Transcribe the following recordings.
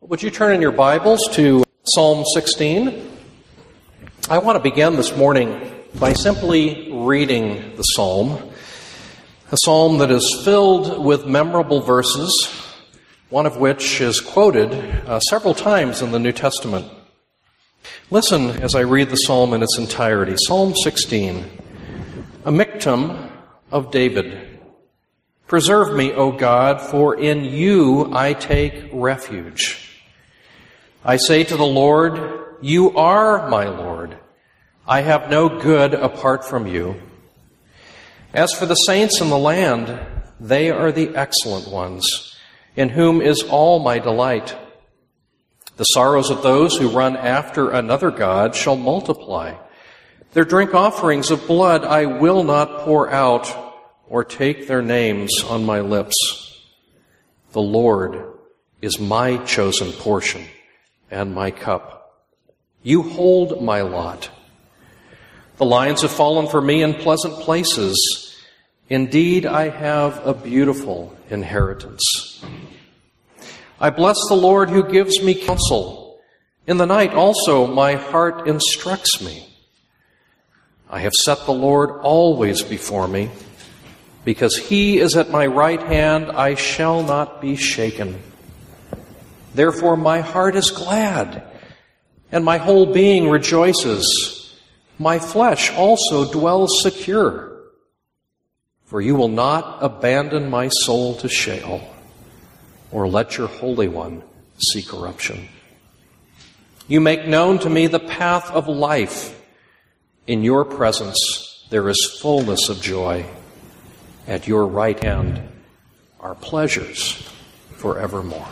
Would you turn in your Bibles to Psalm 16? I want to begin this morning by simply reading the psalm, a psalm that is filled with memorable verses, one of which is quoted several times in the New Testament. Listen as I read the psalm in its entirety. Psalm 16, a miktam of David. Preserve me, O God, for in you I take refuge. I say to the Lord, you are my Lord. I have no good apart from you. As for the saints in the land, they are the excellent ones, in whom is all my delight. The sorrows of those who run after another god shall multiply. Their drink offerings of blood I will not pour out, or take their names on my lips. The Lord is my chosen portion and my cup. You hold my lot. The lines have fallen for me in pleasant places. Indeed, I have a beautiful inheritance. I bless the Lord who gives me counsel. In the night also my heart instructs me. I have set the Lord always before me. Because he is at my right hand, I shall not be shaken. Therefore my heart is glad, and my whole being rejoices. My flesh also dwells secure. For you will not abandon my soul to Sheol, or let your Holy One see corruption. You make known to me the path of life. In your presence there is fullness of joy. At your right hand are pleasures forevermore.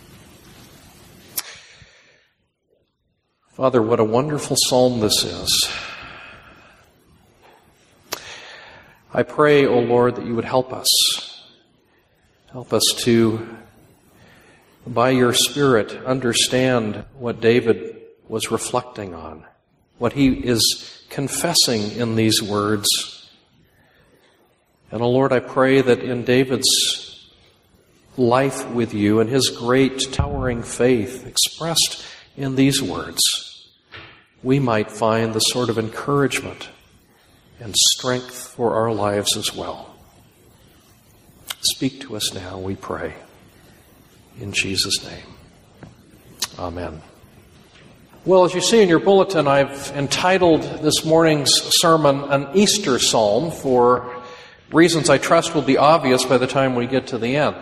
Father, what a wonderful psalm this is. I pray, O Lord, that you would help us. Help us to, by your Spirit, understand what David was reflecting on, what he is confessing in these words. And, O Lord, I pray that in David's life with you and his great towering faith expressed in these words, we might find the sort of encouragement and strength for our lives as well. Speak to us now, we pray. In Jesus' name. Amen. Well, as you see in your bulletin, I've entitled this morning's sermon an Easter Psalm for reasons I trust will be obvious by the time we get to the end.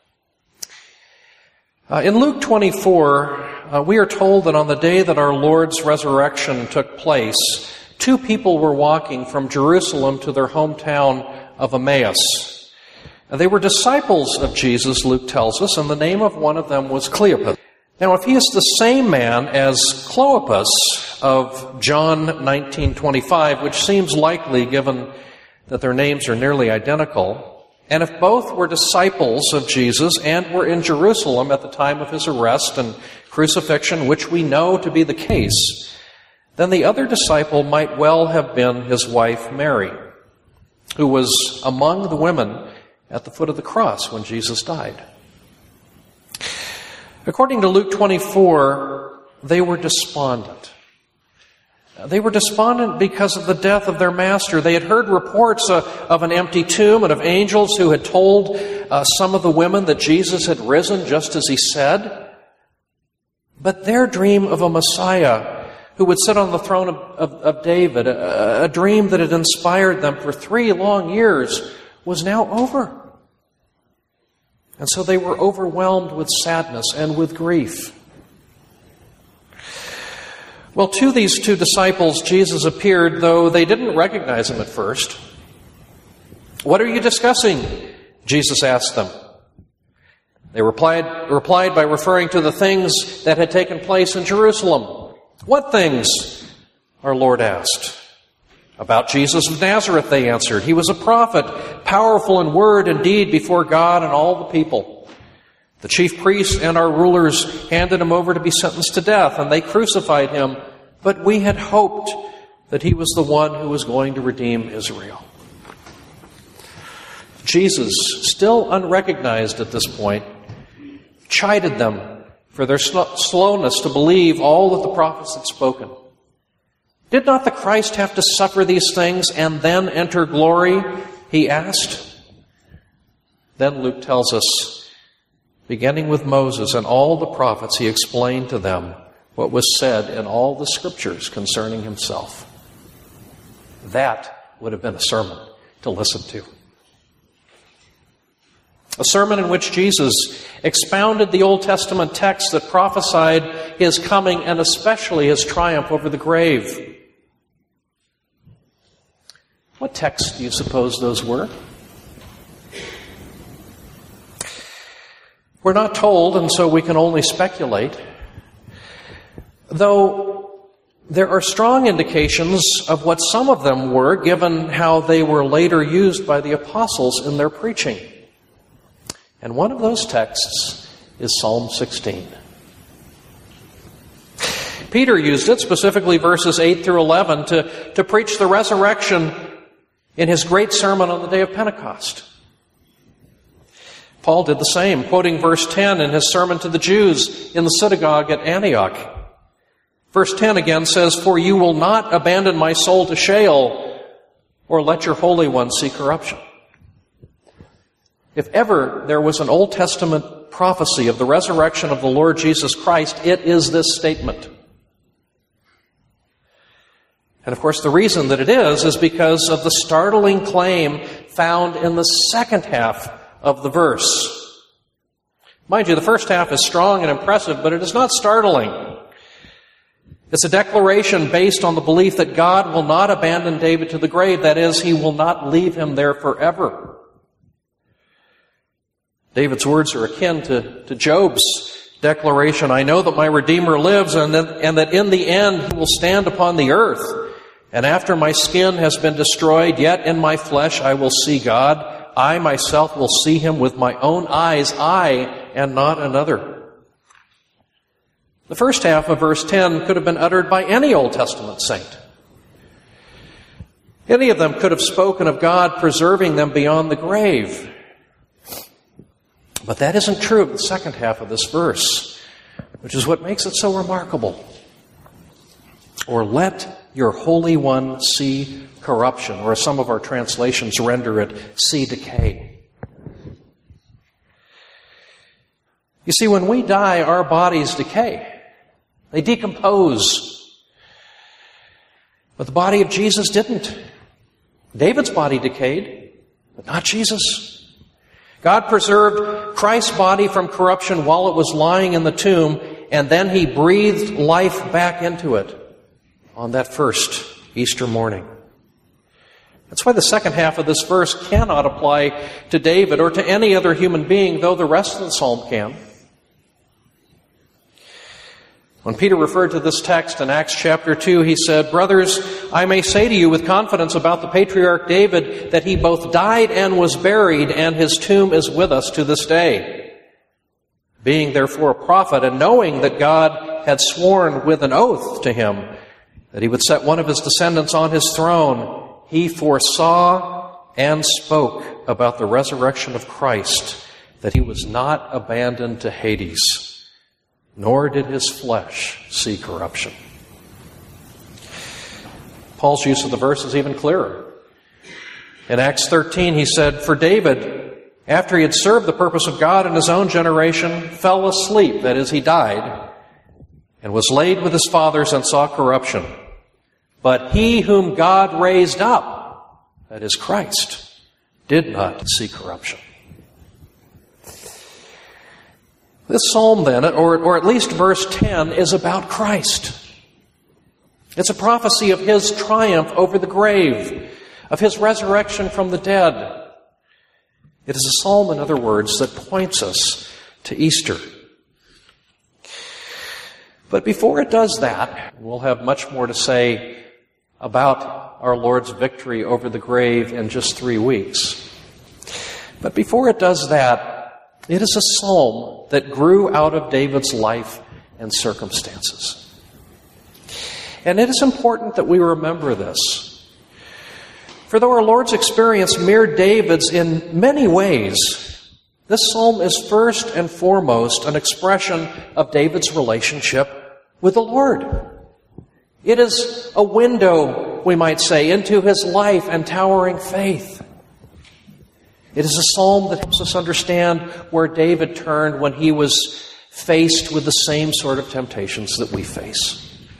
In Luke 24, we are told that on the day that our Lord's resurrection took place, two people were walking from Jerusalem to their hometown of Emmaus. They were disciples of Jesus, Luke tells us, and the name of one of them was Cleopas. Now, if he is the same man as Clopas of John 19:25, which seems likely given that their names are nearly identical, and if both were disciples of Jesus and were in Jerusalem at the time of his arrest and crucifixion, which we know to be the case, then the other disciple might well have been his wife Mary, who was among the women at the foot of the cross when Jesus died. According to Luke 24, they were despondent. They were despondent because of the death of their master. They had heard reports of an empty tomb and of angels who had told some of the women that Jesus had risen just as he said. But their dream of a Messiah who would sit on the throne of David, a dream that had inspired them for 3 long years, was now over. And so they were overwhelmed with sadness and with grief. Well, to these two disciples, Jesus appeared, though they didn't recognize him at first. What are you discussing? Jesus asked them. They replied by referring to the things that had taken place in Jerusalem. What things? Our Lord asked. About Jesus of Nazareth, they answered. He was a prophet, powerful in word and deed before God and all the people. The chief priests and our rulers handed him over to be sentenced to death, and they crucified him. But we had hoped that he was the one who was going to redeem Israel. Jesus, still unrecognized at this point, chided them for their slowness to believe all that the prophets had spoken. Did not the Christ have to suffer these things and then enter glory? He asked. Then Luke tells us, beginning with Moses and all the prophets, he explained to them what was said in all the scriptures concerning himself. That would have been a sermon to listen to. A sermon in which Jesus expounded the Old Testament texts that prophesied his coming and especially his triumph over the grave. What texts do you suppose those were? We're not told, and so we can only speculate. Though there are strong indications of what some of them were, given how they were later used by the apostles in their preaching. And one of those texts is Psalm 16. Peter used it, specifically verses 8 through 11, to preach the resurrection in his great sermon on the day of Pentecost. Paul did the same, quoting verse 10 in his sermon to the Jews in the synagogue at Antioch. Verse 10 again says, "For you will not abandon my soul to Sheol, or let your Holy One see corruption." If ever there was an Old Testament prophecy of the resurrection of the Lord Jesus Christ, it is this statement. And of course, the reason that it is because of the startling claim found in the second half of the verse. Mind you, the first half is strong and impressive, but it is not startling. It's a declaration based on the belief that God will not abandon David to the grave. That is, he will not leave him there forever. David's words are akin to Job's declaration, "I know that my Redeemer lives and that in the end he will stand upon the earth. And after my skin has been destroyed, yet in my flesh I will see God. I myself will see him with my own eyes, I and not another." The first half of verse 10 could have been uttered by any Old Testament saint. Any of them could have spoken of God preserving them beyond the grave. But that isn't true of the second half of this verse, which is what makes it so remarkable. "Or let your Holy One see corruption," or as some of our translations render it, "see decay." You see, when we die, our bodies decay. They decompose. But the body of Jesus didn't. David's body decayed, but not Jesus. God preserved Christ's body from corruption while it was lying in the tomb, and then he breathed life back into it on that first Easter morning. That's why the second half of this verse cannot apply to David or to any other human being, though the rest of the psalm can. When Peter referred to this text in Acts chapter 2, he said, "Brothers, I may say to you with confidence about the patriarch David that he both died and was buried, and his tomb is with us to this day. Being therefore a prophet, and knowing that God had sworn with an oath to him that he would set one of his descendants on his throne, he foresaw and spoke about the resurrection of Christ, that he was not abandoned to Hades, nor did his flesh see corruption." Paul's use of the verse is even clearer. In Acts 13, he said, "For David, after he had served the purpose of God in his own generation, fell asleep," that is, he died, "and was laid with his fathers and saw corruption. But he whom God raised up," that is Christ, "did not see corruption." This psalm then, or at least verse 10, is about Christ. It's a prophecy of his triumph over the grave, of his resurrection from the dead. It is a psalm, in other words, that points us to Easter. But before it does that, we'll have much more to say about our Lord's victory over the grave in just 3 weeks. But before it does that, it is a psalm that grew out of David's life and circumstances. And it is important that we remember this. For though our Lord's experience mirrored David's in many ways, This psalm is first and foremost an expression of David's relationship with the Lord. It is a window, we might say, into his life and towering faith. It is a psalm that helps us understand where David turned when he was faced with the same sort of temptations that we face.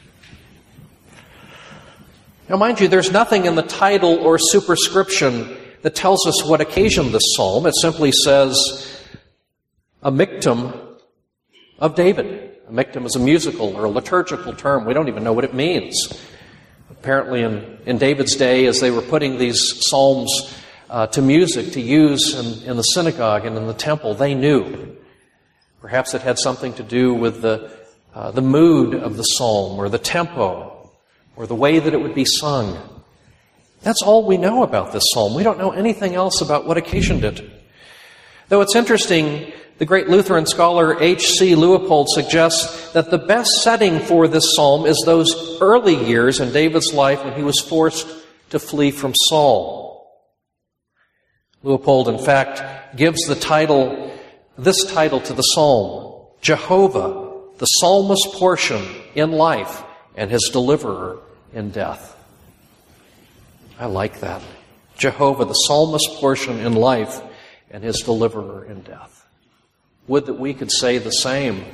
Now, mind you, there's nothing in the title or superscription that tells us what occasioned this psalm. It simply says, a Michtam of David. A Michtam is a musical or a liturgical term. We don't even know what it means. Apparently in David's day, as they were putting these psalms to music to use in the synagogue and in the temple, they knew. Perhaps it had something to do with the mood of the psalm or the tempo or the way that it would be sung. That's all we know about this psalm. We don't know anything else about what occasioned it. Though it's interesting, the great Lutheran scholar H.C. Leupold suggests that the best setting for this psalm is those early years in David's life when he was forced to flee from Saul. Leupold, in fact, gives this title to the psalm, Jehovah, the psalmist's portion in life and his deliverer in death. I like that. Jehovah, the psalmist's portion in life and his deliverer in death. Would that we could say the same.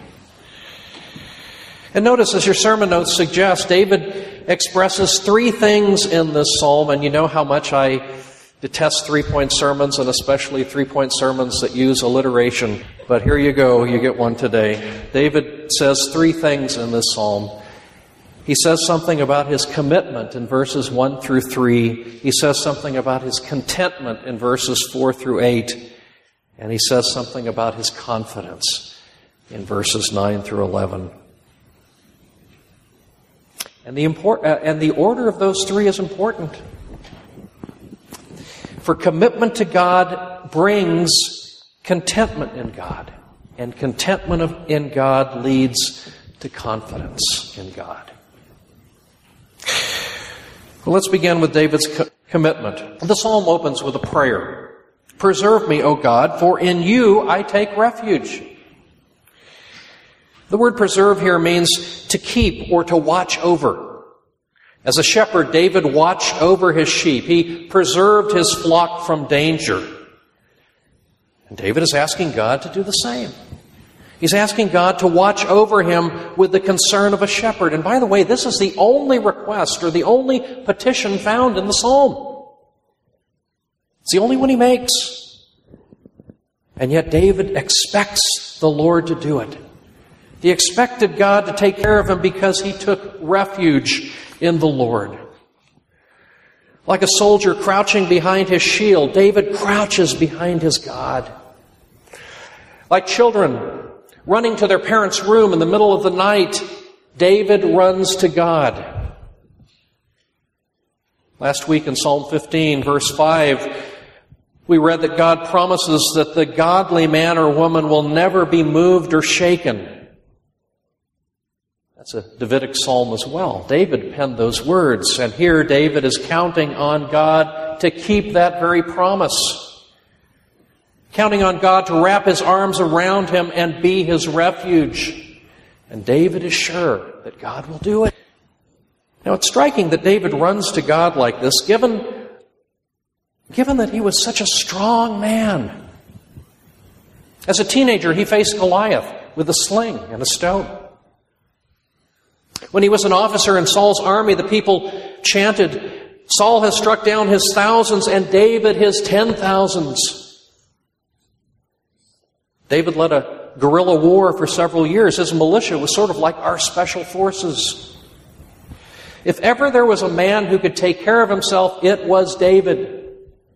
And notice, as your sermon notes suggest, David expresses three things in this psalm, and you know how much I detest three-point sermons, and especially three-point sermons that use alliteration. But here you go, you get one today. David says three things in this psalm. He says something about his commitment in verses 1 through 3. He says something about his contentment in verses 4 through 8. And he says something about his confidence in verses 9 through 11. And the order of those three is important. For commitment to God brings contentment in God. And contentment in God leads to confidence in God. Well, let's begin with David's commitment. The psalm opens with a prayer. Preserve me, O God, for in you I take refuge. The word preserve here means to keep or to watch over. As a shepherd, David watched over his sheep. He preserved his flock from danger. And David is asking God to do the same. He's asking God to watch over him with the concern of a shepherd. And by the way, this is the only request or the only petition found in the psalm. It's the only one he makes. And yet David expects the Lord to do it. He expected God to take care of him because he took refuge in the Lord. Like a soldier crouching behind his shield, David crouches behind his God. Like children running to their parents' room in the middle of the night, David runs to God. Last week in Psalm 15, verse 5, we read that God promises that the godly man or woman will never be moved or shaken. That's a Davidic psalm as well. David penned those words, and here David is counting on God to keep that very promise. Counting on God to wrap his arms around him and be his refuge. And David is sure that God will do it. Now, it's striking that David runs to God like this, given that he was such a strong man. As a teenager, he faced Goliath with a sling and a stone. When he was an officer in Saul's army, the people chanted, Saul has struck down his thousands and David his 10,000s. David led a guerrilla war for several years. His militia was sort of like our special forces. If ever there was a man who could take care of himself, it was David.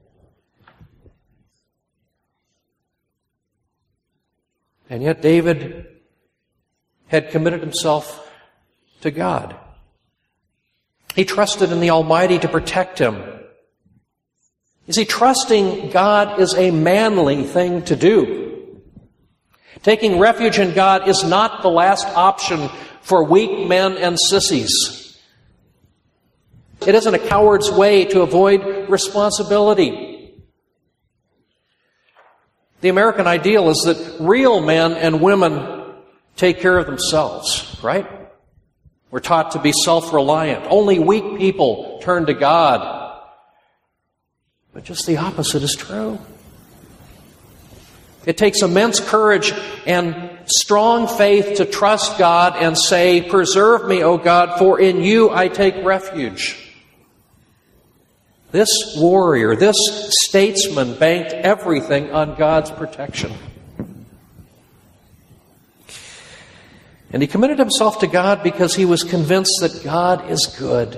And yet David had committed himself to God. He trusted in the Almighty to protect him. You see, trusting God is a manly thing to do. Taking refuge in God is not the last option for weak men and sissies. It isn't a coward's way to avoid responsibility. The American ideal is that real men and women take care of themselves, right? We're taught to be self-reliant. Only weak people turn to God. But just the opposite is true. It takes immense courage and strong faith to trust God and say, "Preserve me, O God, for in you I take refuge." This warrior, this statesman banked everything on God's protection. And he committed himself to God because he was convinced that God is good.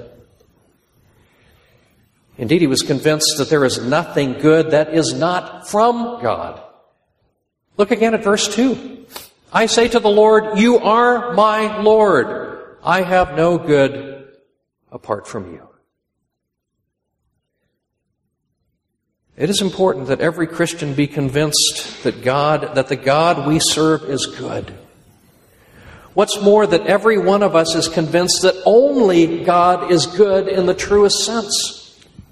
Indeed, he was convinced that there is nothing good that is not from God. Look again at verse 2. "I say to the Lord, you are my Lord. I have no good apart from you." It is important that every Christian be convinced that the God we serve is good. What's more, that every one of us is convinced that only God is good in the truest sense.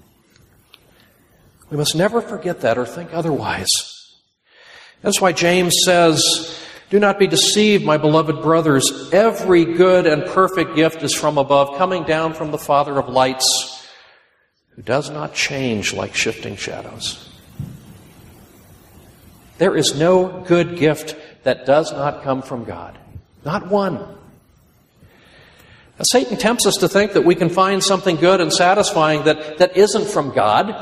We must never forget that or think otherwise. That's why James says, "Do not be deceived, my beloved brothers. Every good and perfect gift is from above, coming down from the Father of lights, who does not change like shifting shadows." There is no good gift that does not come from God. Not one. Now, Satan tempts us to think that we can find something good and satisfying that isn't from God.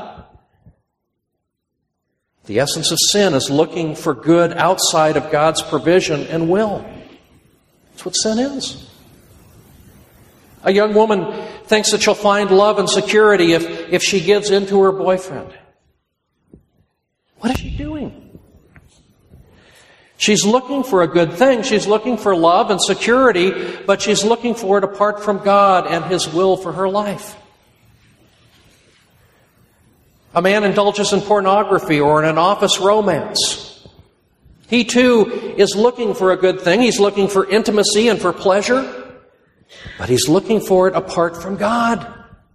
The essence of sin is looking for good outside of God's provision and will. That's what sin is. A young woman thinks that she'll find love and security if she gives in to her boyfriend. What is she doing? She's looking for a good thing. She's looking for love and security, but she's looking for it apart from God and His will for her life. A man indulges in pornography or in an office romance. He too is looking for a good thing. He's looking for intimacy and for pleasure, but he's looking for it apart from God.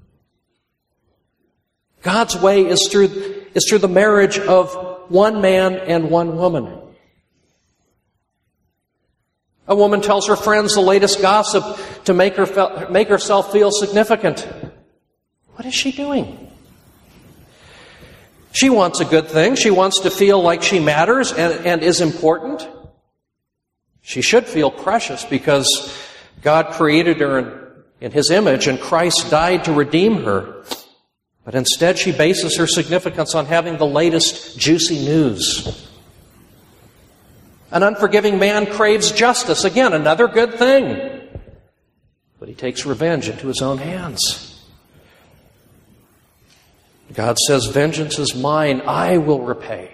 God's way is through the marriage of one man and one woman. A woman tells her friends the latest gossip to make herself feel significant. What is she doing? She wants a good thing. She wants to feel like she matters and is important. She should feel precious because God created her in His image and Christ died to redeem her. But instead she bases her significance on having the latest juicy news. An unforgiving man craves justice. Again, another good thing. But he takes revenge into his own hands. God says, "Vengeance is mine, I will repay."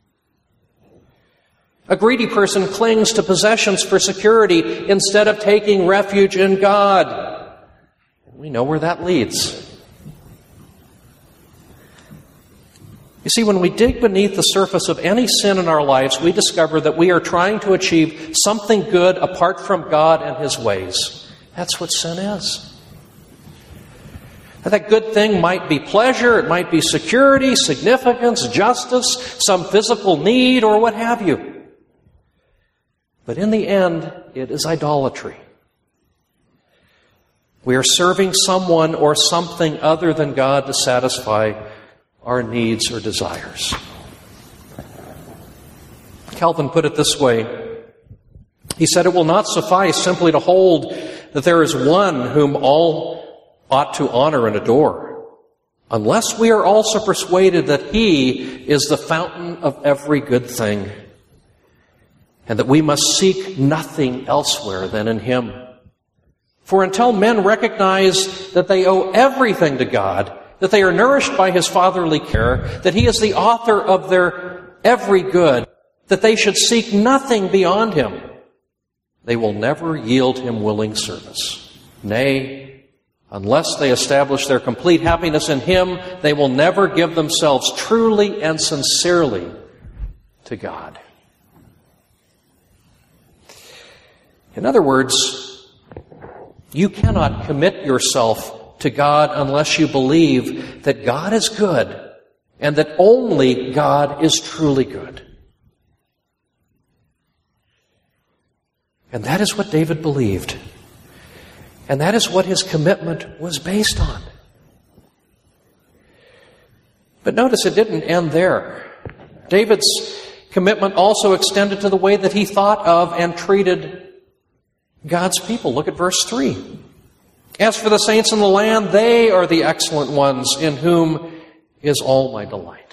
A greedy person clings to possessions for security instead of taking refuge in God. We know where that leads. You see, when we dig beneath the surface of any sin in our lives, we discover that we are trying to achieve something good apart from God and His ways. That's what sin is. That good thing might be pleasure, it might be security, significance, justice, some physical need, or what have you. But in the end, it is idolatry. We are serving someone or something other than God to satisfy our needs or desires. Calvin put it this way. He said, "It will not suffice simply to hold that there is one whom all ought to honor and adore, unless we are also persuaded that He is the fountain of every good thing, and that we must seek nothing elsewhere than in Him. For until men recognize that they owe everything to God, that they are nourished by His fatherly care, that He is the author of their every good, that they should seek nothing beyond Him, they will never yield Him willing service. Nay, unless they establish their complete happiness in Him, they will never give themselves truly and sincerely to God." In other words, you cannot commit yourself to God unless you believe that God is good and that only God is truly good. And that is what David believed. And that is what his commitment was based on. But notice it didn't end there. David's commitment also extended to the way that he thought of and treated God's people. Look at verse 3. As for the saints in the land, they are the excellent ones in whom is all my delight.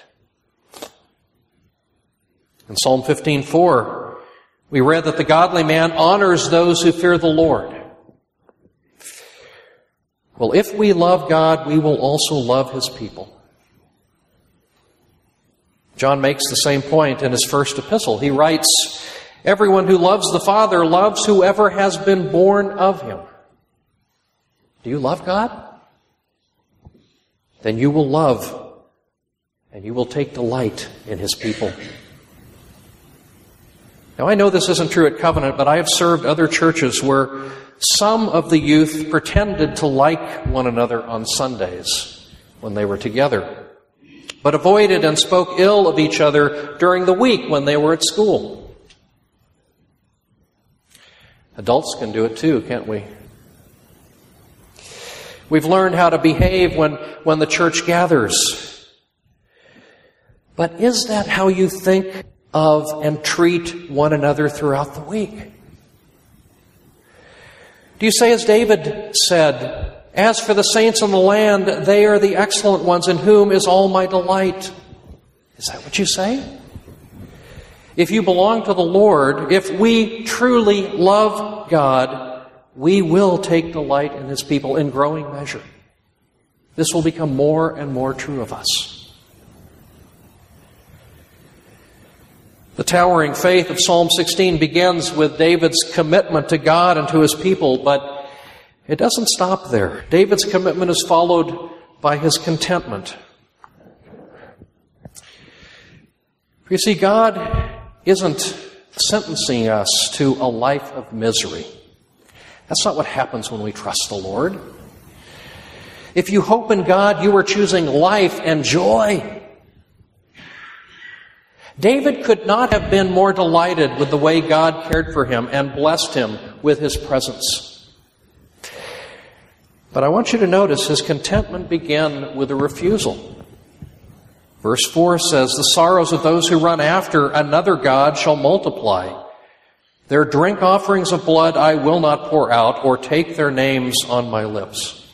In Psalm 15:4, we read that the godly man honors those who fear the Lord. Well, if we love God, we will also love His people. John makes the same point in his first epistle. He writes, everyone who loves the Father loves whoever has been born of Him. Do you love God? Then you will love and you will take delight in His people. Now, I know this isn't true at Covenant, but I have served other churches where some of the youth pretended to like one another on Sundays when they were together, but avoided and spoke ill of each other during the week when they were at school. Adults can do it too, can't we? We've learned how to behave when the church gathers. But is that how you think of and treat one another throughout the week? Do you say as David said, as for the saints in the land, they are the excellent ones in whom is all my delight? Is that what you say? If you belong to the Lord, if we truly love God, we will take delight in His people in growing measure. This will become more and more true of us. The towering faith of Psalm 16 begins with David's commitment to God and to his people, but it doesn't stop there. David's commitment is followed by his contentment. You see, God isn't sentencing us to a life of misery. That's not what happens when we trust the Lord. If you hope in God, you are choosing life and joy. David could not have been more delighted with the way God cared for him and blessed him with His presence. But I want you to notice his contentment began with a refusal. Verse 4 says, the sorrows of those who run after another god shall multiply. Their drink offerings of blood I will not pour out, or take their names on my lips.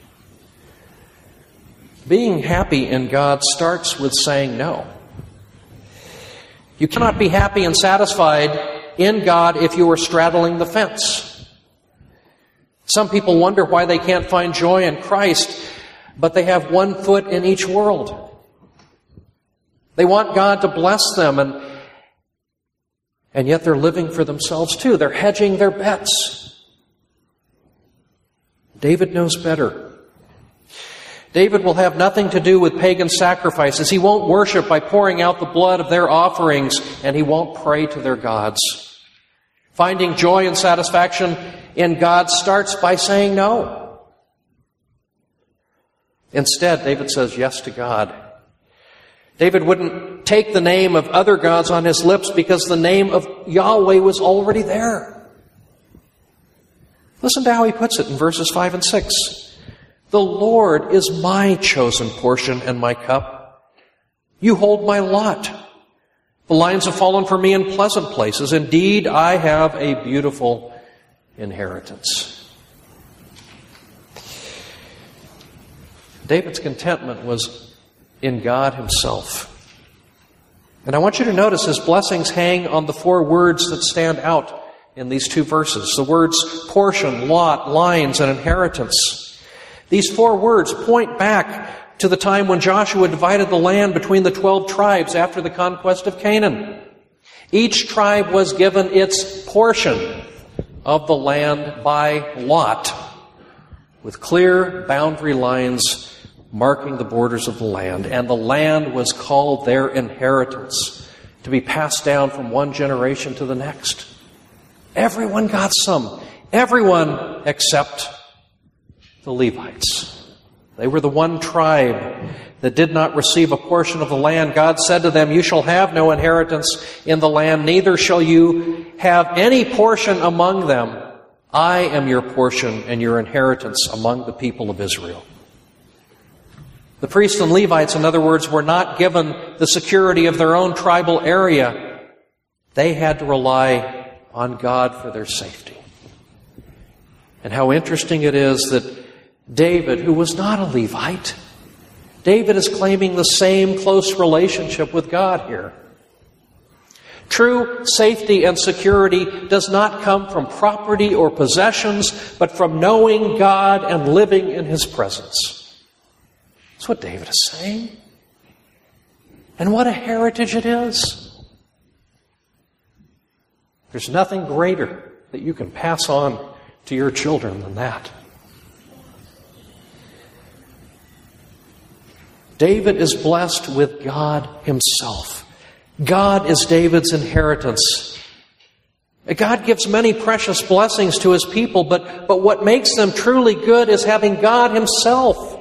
Being happy in God starts with saying no. You cannot be happy and satisfied in God if you are straddling the fence. Some people wonder why they can't find joy in Christ, but they have one foot in each world. They want God to bless them, and yet they're living for themselves too. They're hedging their bets. David knows better. David will have nothing to do with pagan sacrifices. He won't worship by pouring out the blood of their offerings, and he won't pray to their gods. Finding joy and satisfaction in God starts by saying no. Instead, David says yes to God. David wouldn't take the name of other gods on his lips because the name of Yahweh was already there. Listen to how he puts it in verses 5 and 6. The Lord is my chosen portion and my cup. You hold my lot. The lines have fallen for me in pleasant places. Indeed, I have a beautiful inheritance. David's contentment was in God Himself. And I want you to notice his blessings hang on the four words that stand out in these two verses. The words portion, lot, lines, and inheritance. These four words point back to the time when Joshua divided the land between the 12 tribes after the conquest of Canaan. Each tribe was given its portion of the land by lot, with clear boundary lines marking the borders of the land. And the land was called their inheritance, to be passed down from one generation to the next. Everyone got some. Everyone except the Levites. They were the one tribe that did not receive a portion of the land. God said to them, "You shall have no inheritance in the land, neither shall you have any portion among them. I am your portion and your inheritance among the people of Israel." The priests and Levites, in other words, were not given the security of their own tribal area. They had to rely on God for their safety. And how interesting it is that David, who was not a Levite, David is claiming the same close relationship with God here. True safety and security does not come from property or possessions, but from knowing God and living in His presence. That's what David is saying. And what a heritage it is. There's nothing greater that you can pass on to your children than that. David is blessed with God Himself. God is David's inheritance. God gives many precious blessings to His people, but what makes them truly good is having God Himself.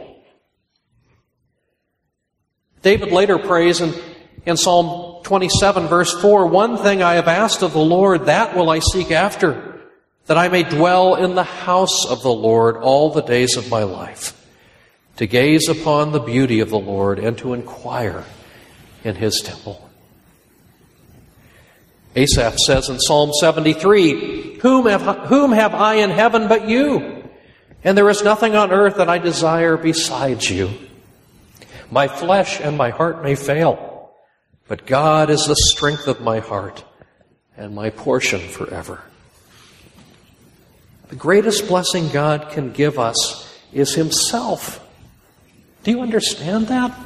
David later prays in Psalm 27, verse 4, "One thing I have asked of the Lord, that will I seek after, that I may dwell in the house of the Lord all the days of my life, to gaze upon the beauty of the Lord and to inquire in His temple." Asaph says in Psalm 73, whom have I in heaven but you? And there is nothing on earth that I desire besides you. My flesh and my heart may fail, but God is the strength of my heart and my portion forever. The greatest blessing God can give us is Himself. Do you understand that?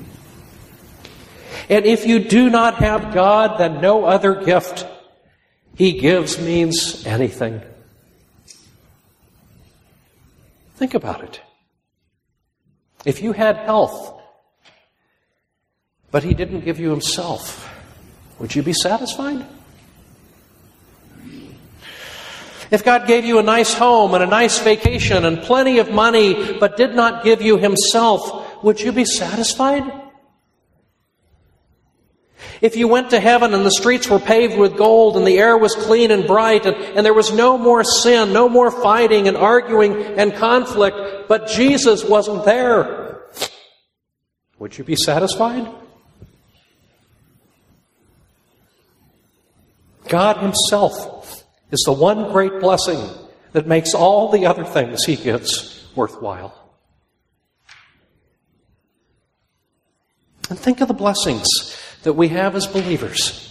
And if you do not have God, then no other gift He gives means anything. Think about it. If you had health, but He didn't give you Himself, would you be satisfied? If God gave you a nice home and a nice vacation and plenty of money, but did not give you Himself, would you be satisfied? If you went to heaven and the streets were paved with gold and the air was clean and bright and there was no more sin, no more fighting and arguing and conflict, but Jesus wasn't there, would you be satisfied? God Himself is the one great blessing that makes all the other things He gives worthwhile. And think of the blessings that we have as believers.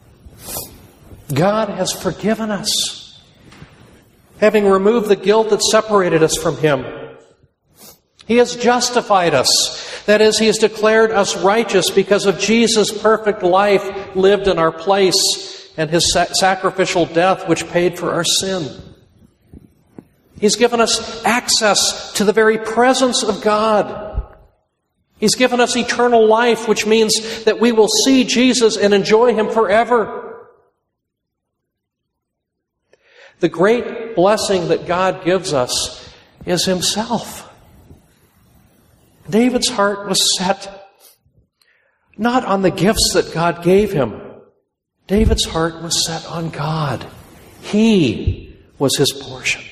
God has forgiven us, having removed the guilt that separated us from Him. He has justified us. That is, He has declared us righteous because of Jesus' perfect life lived in our place and His sacrificial death which paid for our sin. He's given us access to the very presence of God. He's given us eternal life, which means that we will see Jesus and enjoy Him forever. The great blessing that God gives us is Himself. David's heart was set not on the gifts that God gave him. David's heart was set on God. He was his portion.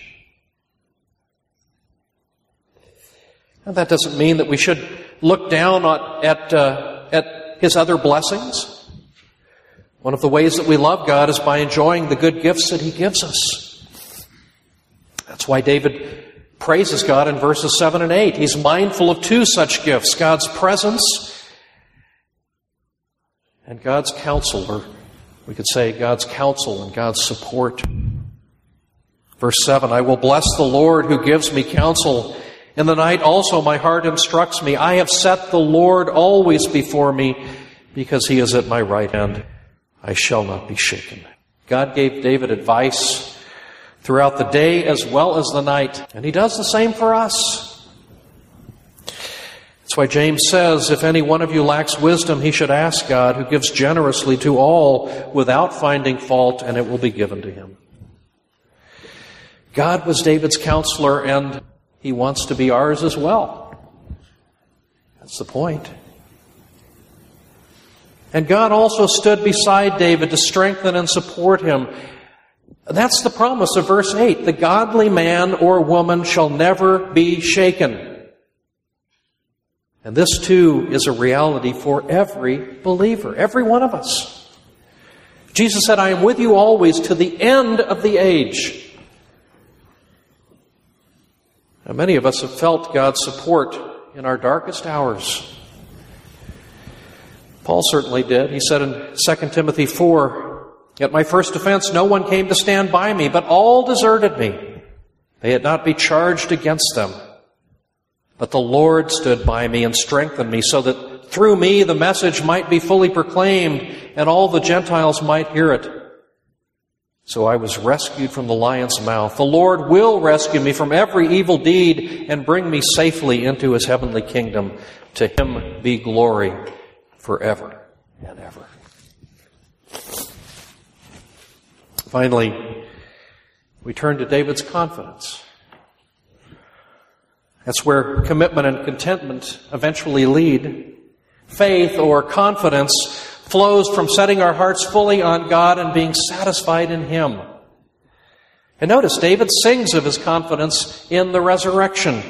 Now, that doesn't mean that we should look down at His other blessings. One of the ways that we love God is by enjoying the good gifts that He gives us. That's why David praises God in verses 7 and 8. He's mindful of two such gifts, God's presence and God's counsel, or we could say God's counsel and God's support. Verse 7, I will bless the Lord who gives me counsel. In the night also my heart instructs me. I have set the Lord always before me, because He is at my right hand. I shall not be shaken. God gave David advice throughout the day as well as the night, and He does the same for us. That's why James says, if any one of you lacks wisdom, he should ask God, who gives generously to all without finding fault, and it will be given to him. God was David's counselor, and He wants to be ours as well. That's the point. And God also stood beside David to strengthen and support him. That's the promise of verse 8. The godly man or woman shall never be shaken. And this too is a reality for every believer, every one of us. Jesus said, I am with you always to the end of the age. Now, many of us have felt God's support in our darkest hours. Paul certainly did. He said in 2 Timothy 4, at my first offense, no one came to stand by me, but all deserted me. They had not been charged against them. But the Lord stood by me and strengthened me, so that through me the message might be fully proclaimed, and all the Gentiles might hear it. So I was rescued from the lion's mouth. The Lord will rescue me from every evil deed and bring me safely into His heavenly kingdom. To Him be glory forever and ever. Finally, we turn to David's confidence. That's where commitment and contentment eventually lead. Faith or confidence flows from setting our hearts fully on God and being satisfied in Him. And notice, David sings of his confidence in the resurrection.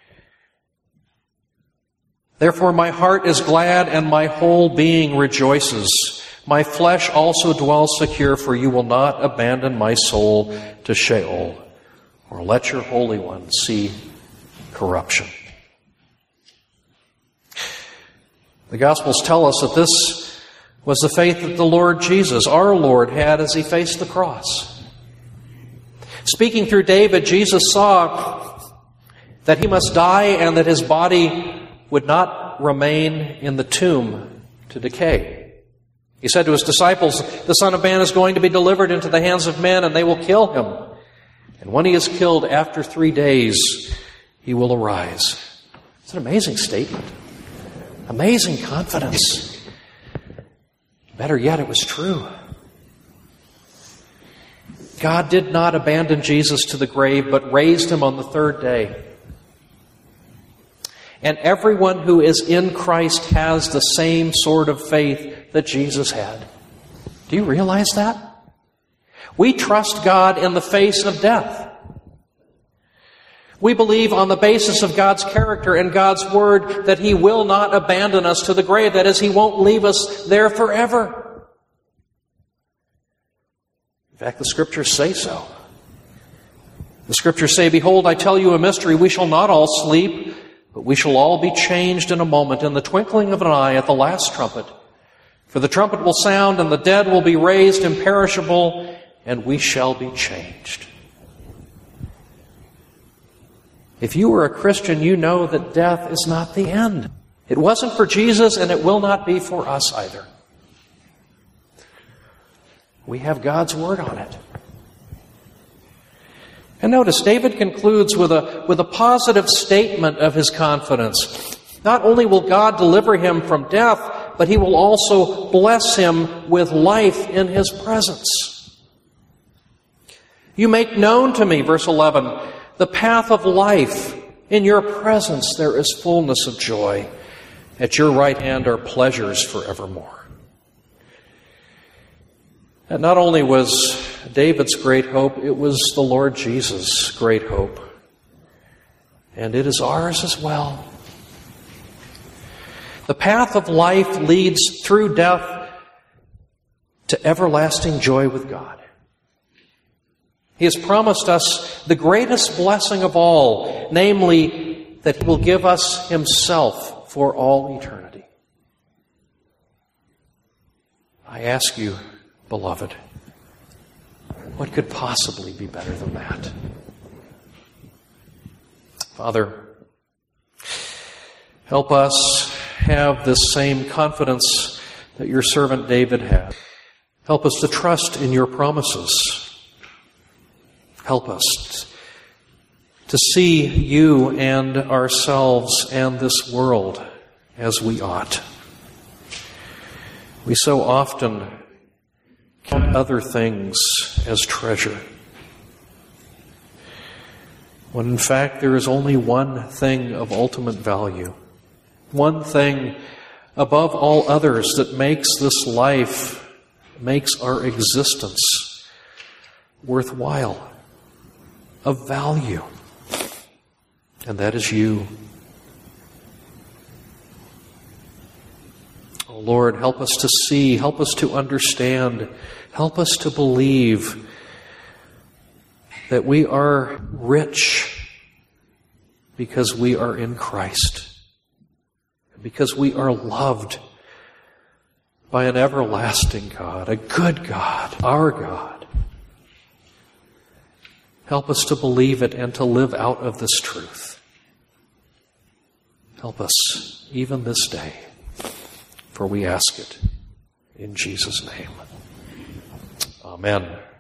Therefore my heart is glad and my whole being rejoices. My flesh also dwells secure, for you will not abandon my soul to Sheol, or let your Holy One see corruption. The Gospels tell us that this was the faith that the Lord Jesus, our Lord, had as He faced the cross. Speaking through David, Jesus saw that He must die and that His body would not remain in the tomb to decay. He said to His disciples, the Son of Man is going to be delivered into the hands of men, and they will kill Him. And when He is killed, after 3 days, He will arise. It's an amazing statement. Amazing confidence. Better yet, it was true. God did not abandon Jesus to the grave, but raised Him on the 3rd day. And everyone who is in Christ has the same sort of faith that Jesus had. Do you realize that? We trust God in the face of death. We believe on the basis of God's character and God's Word that He will not abandon us to the grave. That is, He won't leave us there forever. In fact, the Scriptures say so. The Scriptures say, behold, I tell you a mystery. We shall not all sleep, but we shall all be changed in a moment, in the twinkling of an eye, at the last trumpet. For the trumpet will sound, and the dead will be raised imperishable, and we shall be changed. If you are a Christian, you know that death is not the end. It wasn't for Jesus, and it will not be for us either. We have God's Word on it. And notice, David concludes with a positive statement of his confidence. Not only will God deliver him from death, but He will also bless him with life in His presence. You make known to me, verse 11, the path of life. In your presence there is fullness of joy. At your right hand are pleasures forevermore. And not only was David's great hope, it was the Lord Jesus' great hope. And it is ours as well. The path of life leads through death to everlasting joy with God. He has promised us the greatest blessing of all, namely that He will give us Himself for all eternity. I ask you, beloved, what could possibly be better than that? Father, help us have this same confidence that your servant David had. Help us to trust in your promises. Help us to see you and ourselves and this world as we ought. We so often count other things as treasure, when in fact there is only one thing of ultimate value, one thing above all others that makes this life, makes our existence worthwhile, of value. And that is you. Oh Lord, help us to see, help us to understand, help us to believe that we are rich because we are in Christ, because we are loved by an everlasting God, a good God, our God. Help us to believe it and to live out of this truth. Help us even this day, for we ask it in Jesus' name. Amen.